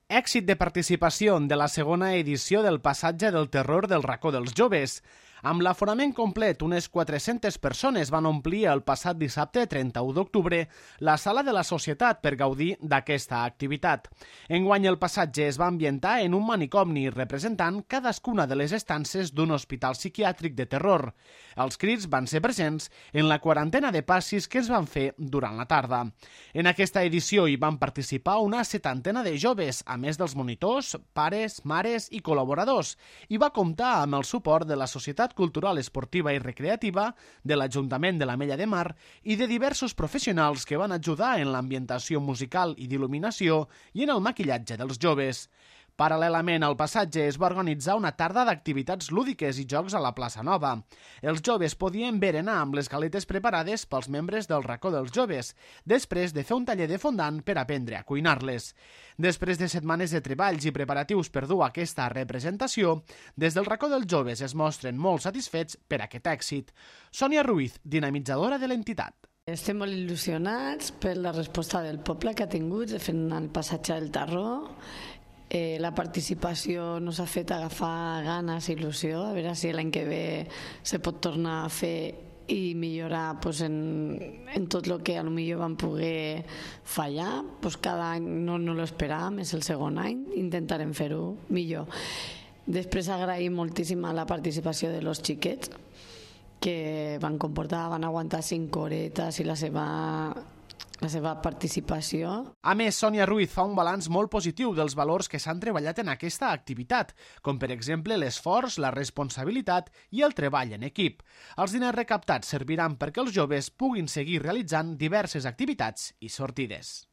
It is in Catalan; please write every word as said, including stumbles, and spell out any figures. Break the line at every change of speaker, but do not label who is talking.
Èxit de participació de la segona edició del Passatge del Terror del Racó dels Joves. Amb l'aforament complet, unes quatre-centes persones van omplir el passat dissabte trenta-u d'octubre la sala de la Societat per gaudir d'aquesta activitat. Enguany el passatge es va ambientar en un manicomni representant cadascuna de les estances d'un hospital psiquiàtric de terror. Els crits van ser presents en la quarantena de passis que es van fer durant la tarda. En aquesta edició hi van participar una setantena de joves, a més dels monitors, pares, mares i col·laboradors, i va comptar amb el suport de la Societat Cultural, Esportiva i Recreativa, de l'Ajuntament de l'Ametlla de Mar i de diversos professionals que van ajudar en l'ambientació musical i d'il·luminació i en el maquillatge dels joves. Paral·lelament al passatge es va organitzar una tarda d'activitats lúdiques i jocs a la plaça Nova. Els joves podien berenar amb les galetes preparades pels membres del Racó dels Joves, després de fer un taller de fondant per aprendre a cuinar-les. Després de setmanes de treballs i preparatius per dur aquesta representació, des del Racó dels Joves es mostren molt satisfets per aquest èxit. Sònia Ruiz, dinamitzadora de l'entitat.
Estem molt il·lusionats per la resposta del poble que ha tingut fent el passatge del terror. Eh, la participació nos ha fet agafar ganes i il·lusió, a veure si l'any que ve se pot tornar a fer i millorar pues, en, en tot el que potser vam poder fallar. Pues, cada any no, no l'esperàvem, és el segon any, intentarem fer-ho millor. Després agraïm moltíssim a la participació de los xiquets, que van comportar, van aguantar cinc horetes i la seva la seva participació.
A més, Sònia Ruiz fa un balanç molt positiu dels valors que s'han treballat en aquesta activitat, com per exemple l'esforç, la responsabilitat i el treball en equip. Els diners recaptats serviran perquè els joves puguin seguir realitzant diverses activitats i sortides.